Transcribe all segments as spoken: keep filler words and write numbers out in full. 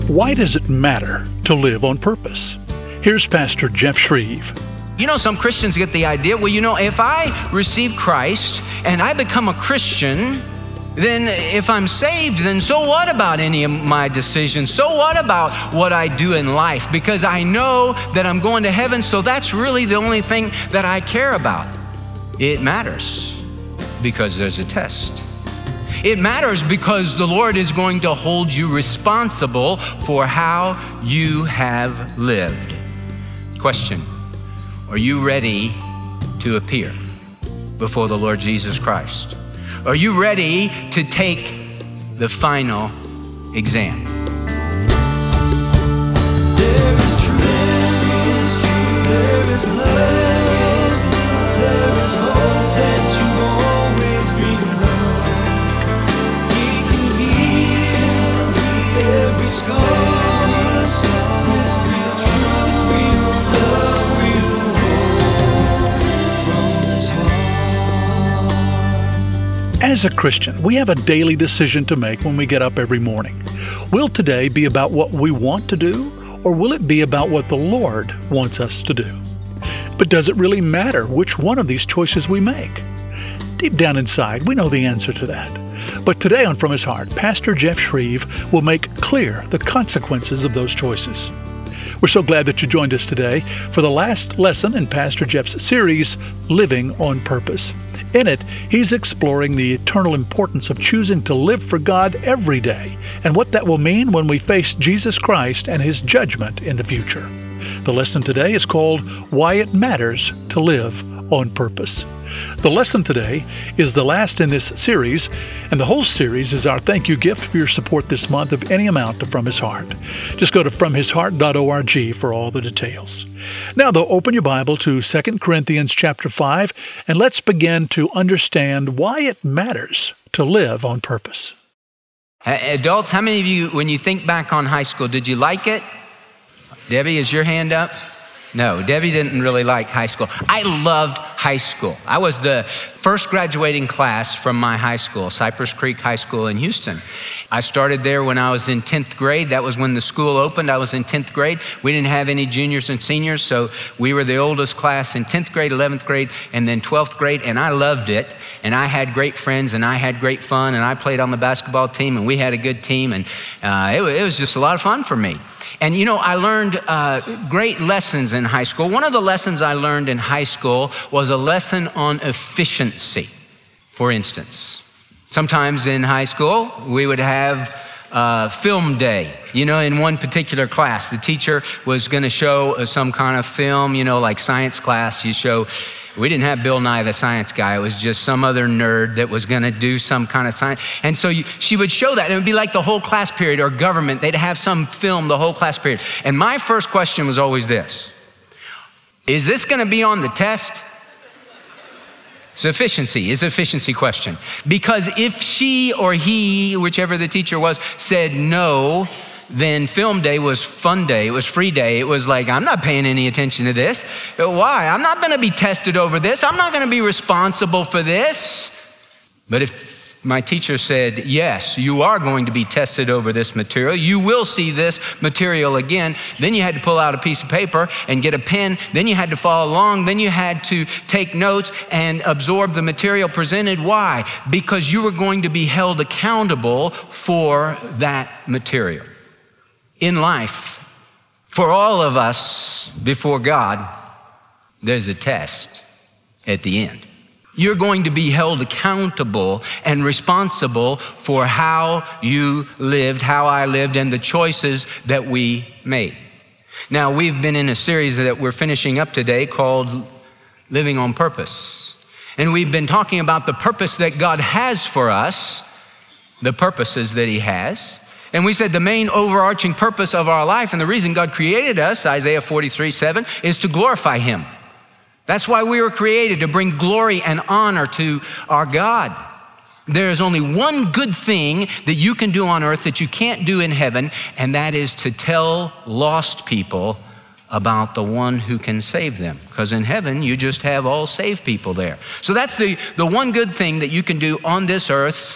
Why does it matter to live on purpose? Here's Pastor Jeff Shreve. You know, some Christians get the idea, well, you know, if I receive Christ and I become a Christian, then if I'm saved, then so what about any of my decisions? So what about what I do in life? Because I know that I'm going to heaven, so that's really the only thing that I care about. It matters because there's a test. It matters because the Lord is going to hold you responsible for how you have lived. Question, are you ready to appear before the Lord Jesus Christ? Are you ready to take the final exam? There is truth, there is truth, there is love, there is hope that you always dreamed of. He can heal every scar, with real truth, real love, real hope from his heart. As a Christian, we have a daily decision to make when we get up every morning. Will today be about what we want to do, or will it be about what the Lord wants us to do? But does it really matter which one of these choices we make? Deep down inside, we know the answer to that. But today on From His Heart, Pastor Jeff Shreve will make clear the consequences of those choices. We're so glad that you joined us today for the last lesson in Pastor Jeff's series, Living on Purpose. In it, he's exploring the eternal importance of choosing to live for God every day and what that will mean when we face Jesus Christ and His judgment in the future. The lesson today is called Why It Matters to Live on Purpose. The lesson today is the last in this series, and the whole series is our thank you gift for your support this month of any amount to From His Heart. Just go to from his heart dot org for all the details. Now, though, open your Bible to Second Corinthians chapter five, and let's begin to understand why it matters to live on purpose. Adults, how many of you, when you think back on high school, did you like it? Debbie, is your hand up? No, Debbie didn't really like high school. I loved high school. I was the first graduating class from my high school, Cypress Creek High School in Houston. I started there when I was in tenth grade. That was when the school opened. I was in tenth grade. We didn't have any juniors and seniors, so we were the oldest class in tenth grade, eleventh grade, and then twelfth grade, and I loved it. And I had great friends, and I had great fun, and I played on the basketball team, and we had a good team, and uh, it, it was just a lot of fun for me. And you know, I learned uh, great lessons in high school. One of the lessons I learned in high school was a lesson on efficiency. For instance, sometimes in high school, we would have uh, film day. You know, in one particular class, the teacher was gonna show uh, some kind of film, you know, like science class, you show. We didn't have Bill Nye the Science Guy. It was just some other nerd that was gonna do some kind of science. And so you, she would show that. And it would be like the whole class period, or government. They'd have some film the whole class period. And my first question was always this: is this gonna be on the test? It's efficiency, it's an efficiency question. Because if she or he, whichever the teacher was, said no, then film day was fun day. It was free day. It was like, I'm not paying any attention to this. Why? I'm not gonna be tested over this. I'm not gonna be responsible for this. But if my teacher said, yes, you are going to be tested over this material, you will see this material again, then you had to pull out a piece of paper and get a pen, then you had to follow along, then you had to take notes and absorb the material presented. Why? Because you were going to be held accountable for that material. In life, for all of us before God, there's a test at the end. You're going to be held accountable and responsible for how you lived, how I lived, and the choices that we made. Now, we've been in a series that we're finishing up today called Living on Purpose. And we've been talking about the purpose that God has for us, the purposes that He has. And we said the main overarching purpose of our life and the reason God created us, Isaiah forty-three seven, is to glorify Him. That's why we were created, to bring glory and honor to our God. There is only one good thing that you can do on earth that you can't do in heaven, and that is to tell lost people about the one who can save them. Because in heaven, you just have all saved people there. So that's the, the one good thing that you can do on this earth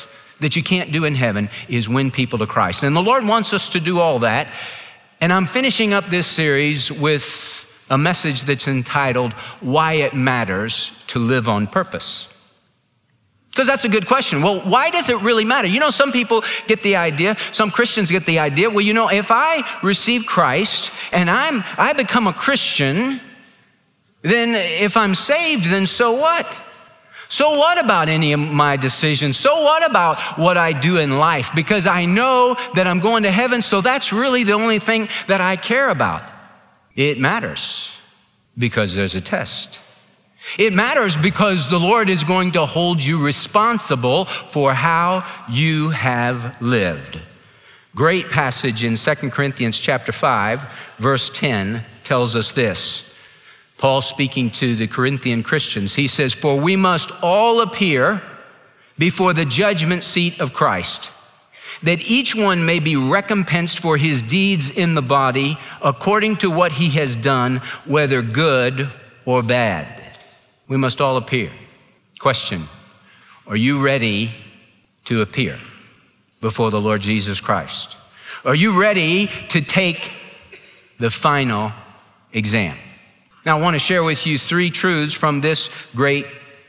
that you can't do in heaven is win people to Christ. And the Lord wants us to do all that. And I'm finishing up this series with a message that's entitled, Why It Matters to Live on Purpose. Because that's a good question. Well, why does it really matter? You know, some people get the idea, some Christians get the idea, well, you know, if I receive Christ and I'm I become a Christian, then if I'm saved, then so what? So what about any of my decisions? So what about what I do in life? Because I know that I'm going to heaven, so that's really the only thing that I care about. It matters because there's a test. It matters because the Lord is going to hold you responsible for how you have lived. Great passage in Second Corinthians chapter five, verse ten tells us this. Paul speaking to the Corinthian Christians, he says, "For we must all appear before the judgment seat of Christ, that each one may be recompensed for his deeds in the body according to what he has done, whether good or bad." We must all appear. Question, are you ready to appear before the Lord Jesus Christ? Are you ready to take the final exam? Now, I want to share with you three truths from this great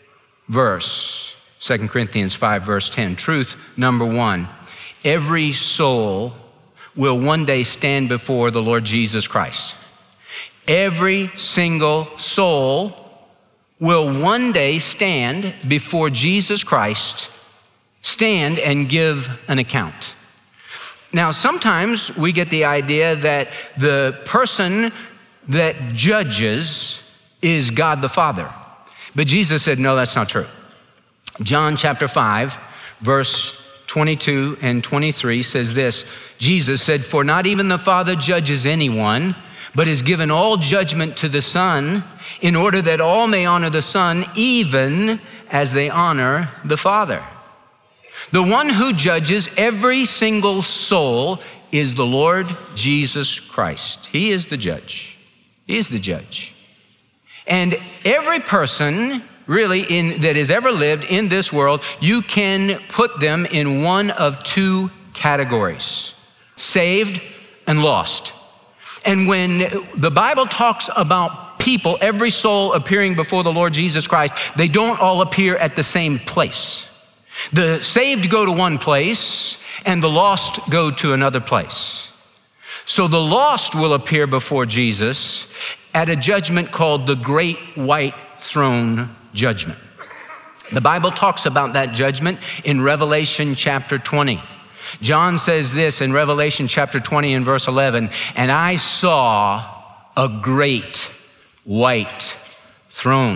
verse, Second Corinthians five, verse ten. Truth number one, every soul will one day stand before the Lord Jesus Christ. Every single soul will one day stand before Jesus Christ, stand and give an account. Now, sometimes we get the idea that the person that judges is God the Father. But Jesus said, no, that's not true. John chapter five, verse twenty-two and twenty-three says this, Jesus said, "For not even the Father judges anyone, but has given all judgment to the Son, in order that all may honor the Son, even as they honor the Father." The one who judges every single soul is the Lord Jesus Christ. He is the judge. He is the judge. And every person really in that has ever lived in this world, you can put them in one of two categories, saved and lost. And when the Bible talks about people, every soul appearing before the Lord Jesus Christ, they don't all appear at the same place. The saved go to one place and the lost go to another place. So the lost will appear before Jesus at a judgment called the Great White Throne Judgment. The Bible talks about that judgment in Revelation chapter twenty. John says this in Revelation chapter twenty and verse eleven, "And I saw a great white throne."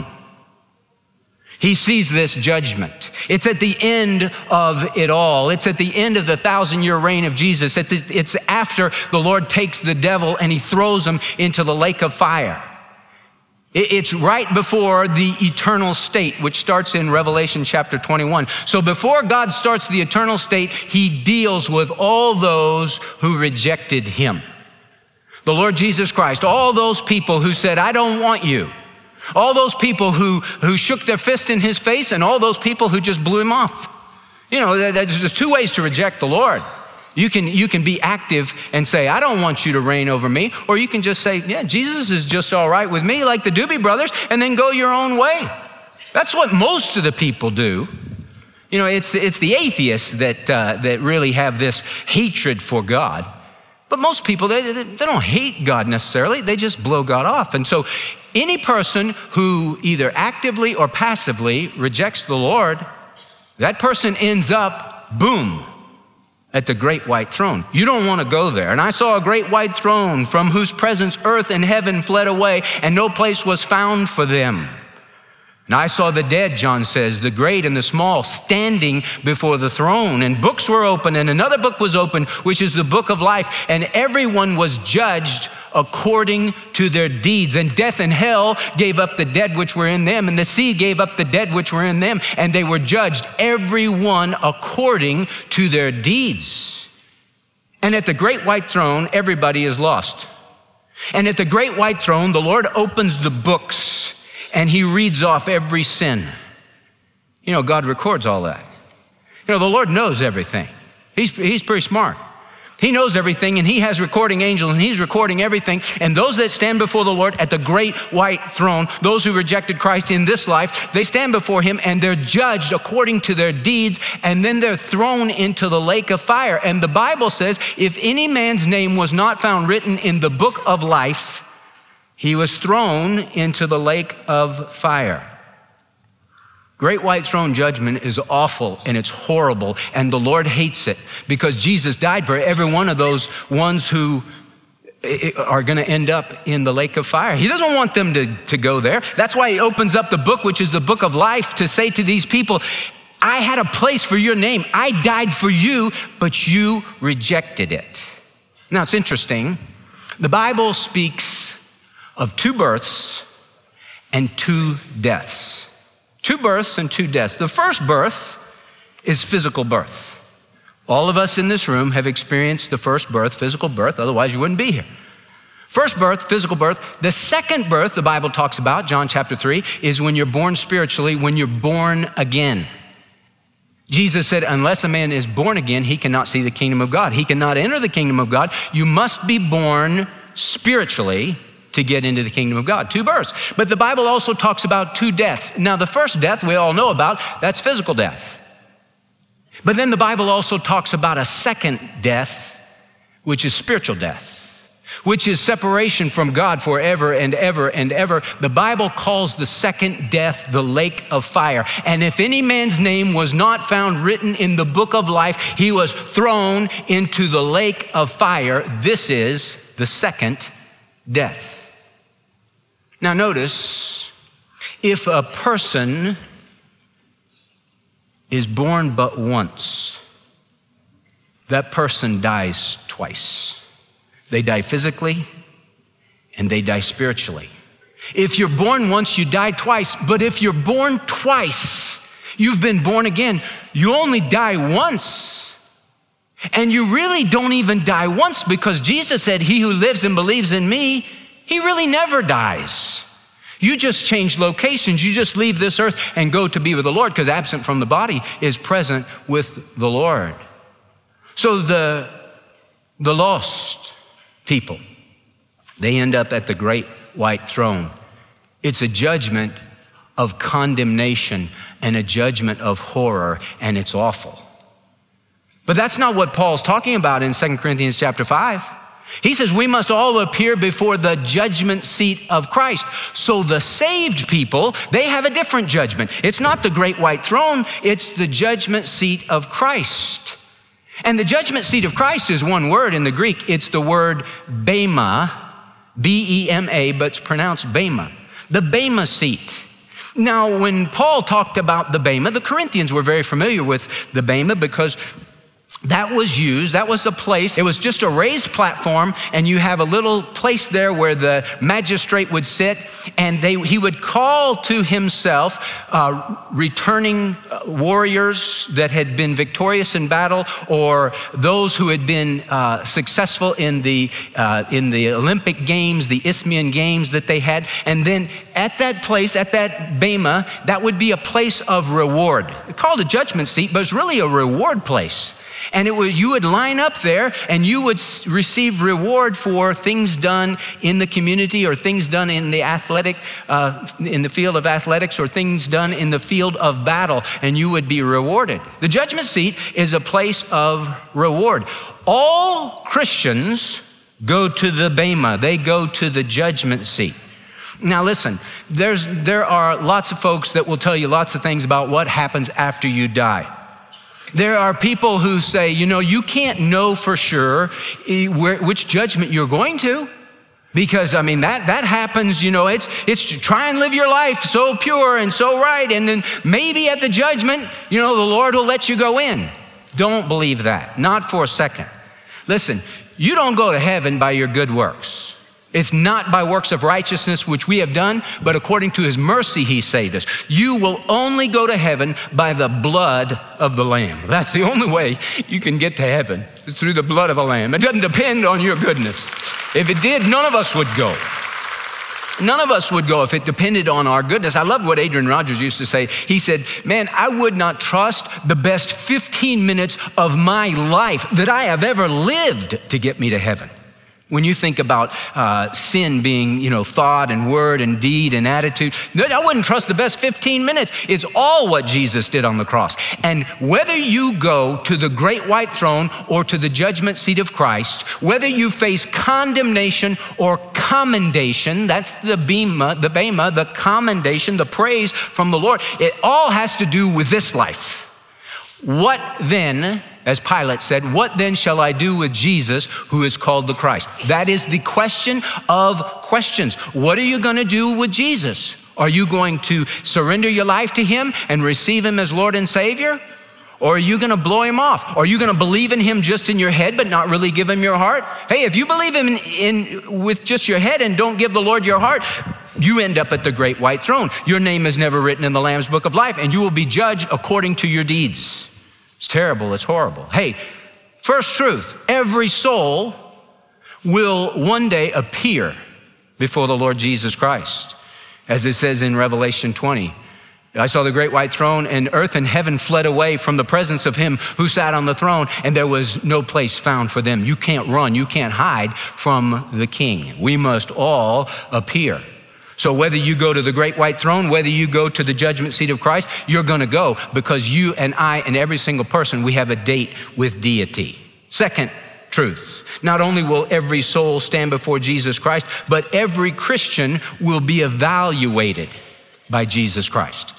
He sees this judgment. It's at the end of it all. It's at the end of the thousand year reign of Jesus. It's after the Lord takes the devil and he throws him into the lake of fire. It's right before the eternal state, which starts in Revelation chapter twenty-one. So before God starts the eternal state, he deals with all those who rejected him. The Lord Jesus Christ, all those people who said, "I don't want you." All those people who, who shook their fist in his face, and all those people who just blew him off. You know, there's just two ways to reject the Lord. You can, you can be active and say, "I don't want you to reign over me." Or you can just say, "Yeah, Jesus is just all right with me," like the Doobie Brothers, and then go your own way. That's what most of the people do. You know, it's, it's the atheists that, uh, that really have this hatred for God. But most people, they, they don't hate God necessarily. They just blow God off. And so any person who either actively or passively rejects the Lord, that person ends up, boom, at the great white throne. You don't want to go there. "And I saw a great white throne from whose presence earth and heaven fled away, and no place was found for them. And I saw the dead," John says, "the great and the small, standing before the throne. And books were opened, and another book was opened, which is the book of life. And everyone was judged according to their deeds. And death and hell gave up the dead which were in them, and the sea gave up the dead which were in them. And they were judged, everyone according to their deeds. And at the great white throne, everybody is lost. And at the great white throne, the Lord opens the books, and he reads off every sin. You know, God records all that. You know, the Lord knows everything. He's, he's pretty smart. He knows everything, and he has recording angels, and he's recording everything. And those that stand before the Lord at the great white throne, those who rejected Christ in this life, they stand before him and they're judged according to their deeds, and then they're thrown into the lake of fire. And the Bible says, if any man's name was not found written in the book of life, he was thrown into the lake of fire. Great white throne judgment is awful and it's horrible, and the Lord hates it because Jesus died for every one of those ones who are going to end up in the lake of fire. He doesn't want them to, to go there. That's why he opens up the book, which is the book of life, to say to these people, I had a place for your name. I died for you, but you rejected it. Now it's interesting. The Bible speaks of two births and two deaths. Two births and two deaths. The first birth is physical birth. All of us in this room have experienced the first birth, physical birth, otherwise you wouldn't be here. First birth, physical birth. The second birth, the Bible talks about, John chapter three, is when you're born spiritually, when you're born again. Jesus said, unless a man is born again, he cannot see the kingdom of God. He cannot enter the kingdom of God. You must be born spiritually to get into the kingdom of God. Two births. But the Bible also talks about two deaths. Now, the first death we all know about, that's physical death. But then the Bible also talks about a second death, which is spiritual death, which is separation from God forever and ever and ever. The Bible calls the second death the lake of fire. And if any man's name was not found written in the book of life, he was thrown into the lake of fire. This is the second death. Now notice, if a person is born but once, that person dies twice. They die physically and they die spiritually. If you're born once, you die twice. But if you're born twice, you've been born again. You only die once. And you really don't even die once, because Jesus said, he who lives and believes in me, he really never dies. You just change locations. You just leave this earth and go to be with the Lord, because absent from the body is present with the Lord. So the, the lost people, they end up at the great white throne. It's a judgment of condemnation and a judgment of horror, and it's awful. But that's not what Paul's talking about in Second Corinthians chapter five. He says we must all appear before the judgment seat of Christ. So the saved people, they have a different judgment. It's not the great white throne, it's the judgment seat of Christ. And the judgment seat of Christ is one word in the Greek. It's the word bema, B E M A, but it's pronounced bema. The bema seat. Now, when Paul talked about the bema, the Corinthians were very familiar with the bema, because that was used, that was a place, it was just a raised platform, and you have a little place there where the magistrate would sit, and they, he would call to himself uh, returning warriors that had been victorious in battle, or those who had been uh, successful in the, uh, in the Olympic Games, the Isthmian Games that they had. And then at that place, at that bema, that would be a place of reward. It's called a judgment seat, but it's really a reward place. And it would, you would line up there and you would receive reward for things done in the community, or things done in the athletic, uh, in the field of athletics, or things done in the field of battle, and you would be rewarded. The judgment seat is a place of reward. All Christians go to the bema. They go to the judgment seat. Now listen, there's, there are lots of folks that will tell you lots of things about what happens after you die. There are people who say, you know, you can't know for sure where, which judgment you're going to, because, I mean, that, that happens, you know, it's, it's to try and live your life so pure and so right, and then maybe at the judgment, you know, the Lord will let you go in. Don't believe that, not for a second. Listen, you don't go to heaven by your good works. It's not by works of righteousness which we have done, but according to his mercy he saved us. You will only go to heaven by the blood of the Lamb. That's the only way you can get to heaven, is through the blood of a lamb. It doesn't depend on your goodness. If it did, none of us would go. None of us would go if it depended on our goodness. I love what Adrian Rogers used to say. He said, man, I would not trust the best fifteen minutes of my life that I have ever lived to get me to heaven. When you think about uh, sin being, you know, thought and word and deed and attitude, I wouldn't trust the best fifteen minutes. It's all what Jesus did on the cross. And whether you go to the great white throne or to the judgment seat of Christ, whether you face condemnation or commendation, that's the bema, the bema, the commendation, the praise from the Lord, it all has to do with this life. What then, as Pilate said, what then shall I do with Jesus who is called the Christ? That is the question of questions. What are you going to do with Jesus? Are you going to surrender your life to him and receive him as Lord and Savior? Or are you going to blow him off? Are you going to believe in him just in your head but not really give him your heart? Hey, if you believe him in, in with just your head and don't give the Lord your heart, you end up at the great white throne. Your name is never written in the Lamb's book of life, and you will be judged according to your deeds. It's terrible, it's horrible. Hey, first truth, every soul will one day appear before the Lord Jesus Christ. As it says in Revelation twenty, I saw the great white throne, and earth and heaven fled away from the presence of him who sat on the throne, and there was no place found for them. You can't run, you can't hide from the King. We must all appear. So whether you go to the great white throne, whether you go to the judgment seat of Christ, you're going to go because you and I and every single person, we have a date with deity. Second truth, not only will every soul stand before Jesus Christ, but every Christian will be evaluated by Jesus Christ.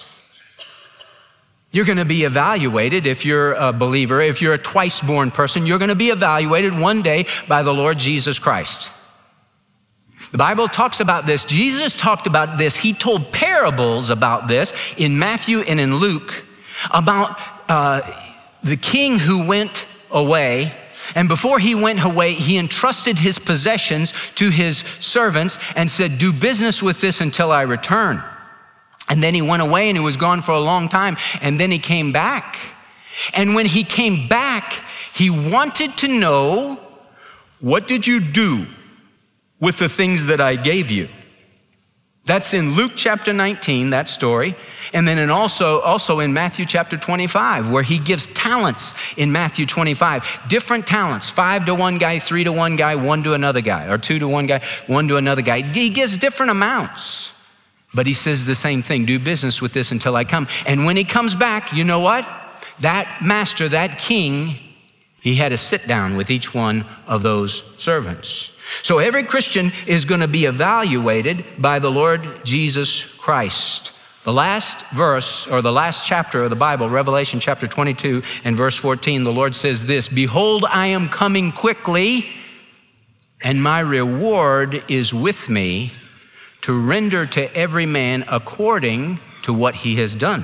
You're going to be evaluated if you're a believer, if you're a twice-born person, you're going to be evaluated one day by the Lord Jesus Christ. The Bible talks about this. Jesus talked about this. He told parables about this in Matthew and in Luke about uh, the king who went away. And before he went away, he entrusted his possessions to his servants and said, do business with this until I return. And then he went away and he was gone for a long time. And then he came back. And when he came back, he wanted to know, what did you do with the things that I gave you? That's in Luke chapter nineteen, that story. And then in also, also in Matthew chapter twenty-five, where he gives talents in Matthew twenty-five, different talents, five to one guy, three to one guy, one to another guy, or two to one guy, one to another guy. He gives different amounts, but he says the same thing, do business with this until I come. And when he comes back, you know what? That master, that king, he had to sit down with each one of those servants. So every Christian is going to be evaluated by the Lord Jesus Christ. The last verse, or the last chapter of the Bible, Revelation chapter twenty-two and verse fourteen, the Lord says this, behold, I am coming quickly, and my reward is with me to render to every man according to what he has done.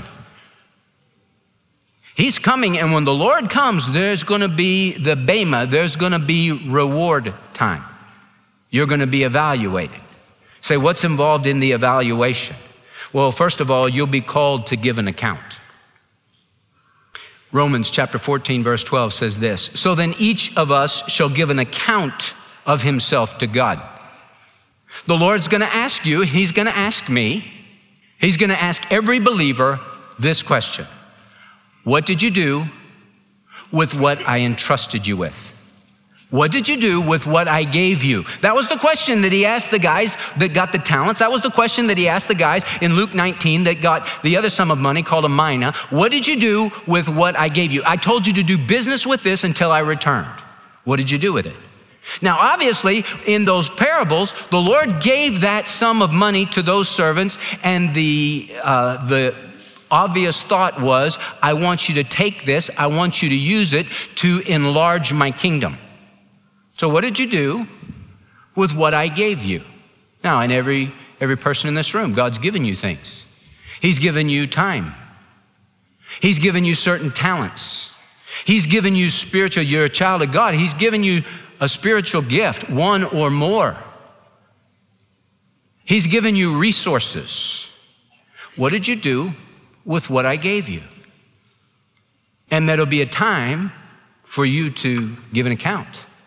He's coming, and when the Lord comes, there's going to be the bema, there's going to be reward time. You're going to be evaluated. Say, what's involved in the evaluation? Well, first of all, you'll be called to give an account. Romans chapter fourteen, verse twelve says this, so then each of us shall give an account of himself to God. The Lord's going to ask you, he's going to ask me, he's going to ask every believer this question. What did you do with what I entrusted you with? What did you do with what I gave you? That was the question that he asked the guys that got the talents. That was the question that he asked the guys in Luke nineteen that got the other sum of money called a mina. What did you do with what I gave you? I told you to do business with this until I returned. What did you do with it? Now, obviously, in those parables, the Lord gave that sum of money to those servants, and the uh, the obvious thought was, I want you to take this, I want you to use it to enlarge my kingdom. So what did you do with what I gave you? Now, in every, every person in this room, God's given you things. He's given you time. He's given you certain talents. He's given you spiritual, you're a child of God. He's given you a spiritual gift, one or more. He's given you resources. What did you do with what I gave you? And there'll be a time for you to give an account.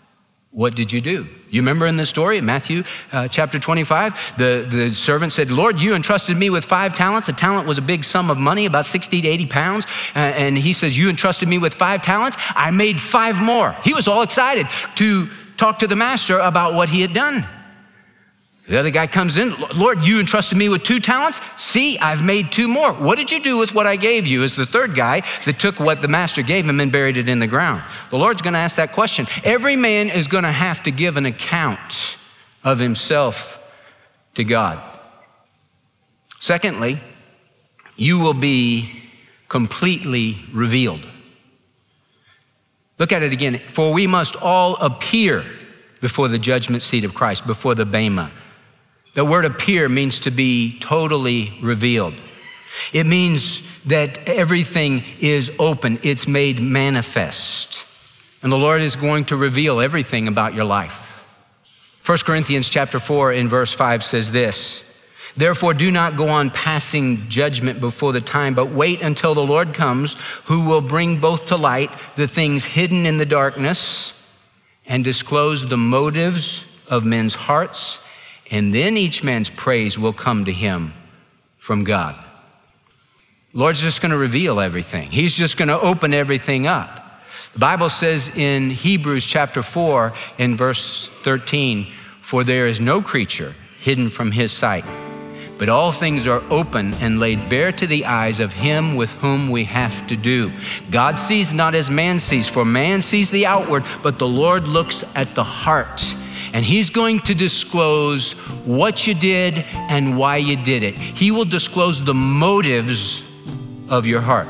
What did you do? You remember in the story, Matthew uh, chapter twenty-five, the, the servant said, Lord, you entrusted me with five talents. A talent was a big sum of money, about sixty to eighty pounds. Uh, and he says, you entrusted me with five talents. I made five more. He was all excited to talk to the master about what he had done. The other guy comes in, Lord, you entrusted me with two talents. See, I've made two more. What did you do with what I gave you? Is the third guy that took what the master gave him and buried it in the ground. The Lord's gonna ask that question. Every man is gonna have to give an account of himself to God. Secondly, you will be completely revealed. Look at it again. For we must all appear before the judgment seat of Christ, before the Bema. The word appear means to be totally revealed. It means that everything is open. It's made manifest. And the Lord is going to reveal everything about your life. First Corinthians chapter four in verse five says this, therefore do not go on passing judgment before the time, but wait until the Lord comes, who will bring both to light the things hidden in the darkness and disclose the motives of men's hearts. And then each man's praise will come to him from God. Lord's just gonna reveal everything. He's just gonna open everything up. The Bible says in Hebrews chapter four in verse thirteen, for there is no creature hidden from his sight, but all things are open and laid bare to the eyes of him with whom we have to do. God sees not as man sees, for man sees the outward, but the Lord looks at the heart. And he's going to disclose what you did and why you did it. He will disclose the motives of your heart.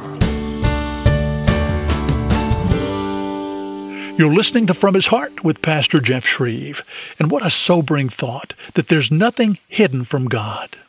You're listening to From His Heart with Pastor Jeff Shreve. And what a sobering thought that there's nothing hidden from God.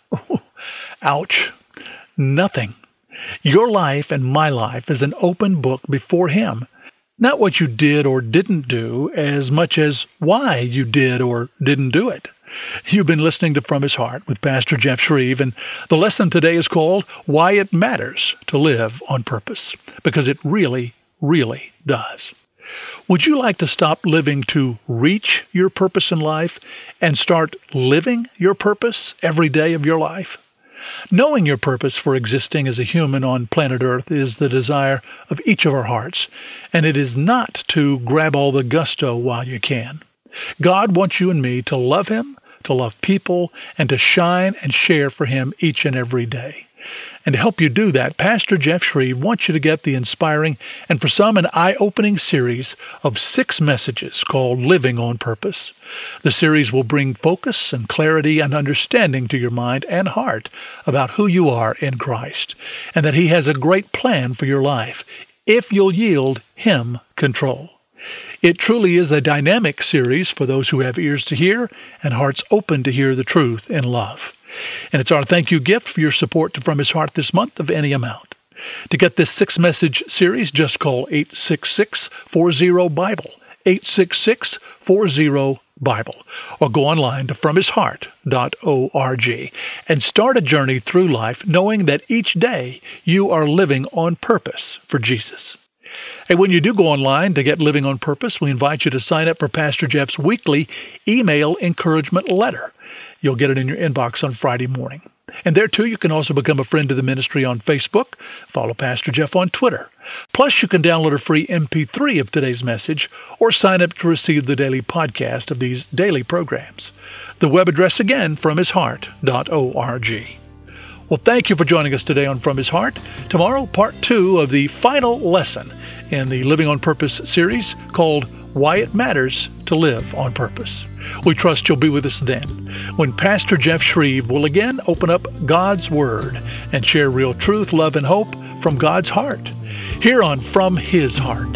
Ouch. Nothing. Your life and my life is an open book before Him. Not what you did or didn't do as much as why you did or didn't do it. You've been listening to From His Heart with Pastor Jeff Shreve, and the lesson today is called Why It Matters to Live on Purpose, because it really, really does. Would you like to stop living to reach your purpose in life and start living your purpose every day of your life? Knowing your purpose for existing as a human on planet Earth is the desire of each of our hearts, and it is not to grab all the gusto while you can. God wants you and me to love Him, to love people, and to shine and share for Him each and every day. And to help you do that, Pastor Jeff Shreve wants you to get the inspiring and for some an eye-opening series of six messages called Living on Purpose. The series will bring focus and clarity and understanding to your mind and heart about who you are in Christ, and that He has a great plan for your life if you'll yield Him control. It truly is a dynamic series for those who have ears to hear and hearts open to hear the truth in love. And it's our thank you gift for your support to From His Heart this month of any amount. To get this six-message series, just call eight six six, four zero, Bible, eight six six, four zero, Bible, or go online to from his heart dot org and start a journey through life knowing that each day you are living on purpose for Jesus. And when you do go online to get Living on Purpose, we invite you to sign up for Pastor Jeff's weekly email encouragement letter. You'll get it in your inbox on Friday morning. And there, too, you can also become a friend of the ministry on Facebook, follow Pastor Jeff on Twitter. Plus, you can download a free M P three of today's message or sign up to receive the daily podcast of these daily programs. The web address again, from his heart dot org. Well, thank you for joining us today on From His Heart. Tomorrow, part two of the final lesson in the Living on Purpose series called Why It Matters to Live on Purpose. We trust you'll be with us then, when Pastor Jeff Shreve will again open up God's Word and share real truth, love, and hope from God's heart, here on From His Heart.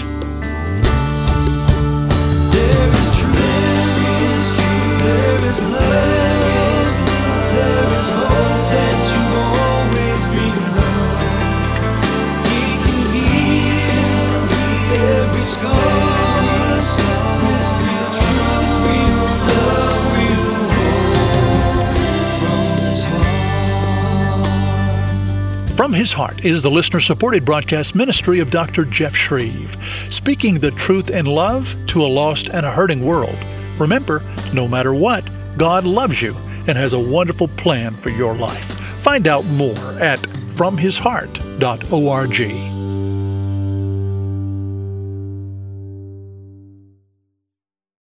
There is truth, there is truth, there is love, there is hope that you always dreamed of. He can heal every scar. From From His Heart is the listener-supported broadcast ministry of Doctor Jeff Shreve, speaking the truth in love to a lost and a hurting world. Remember, no matter what, God loves you and has a wonderful plan for your life. Find out more at from his heart dot org.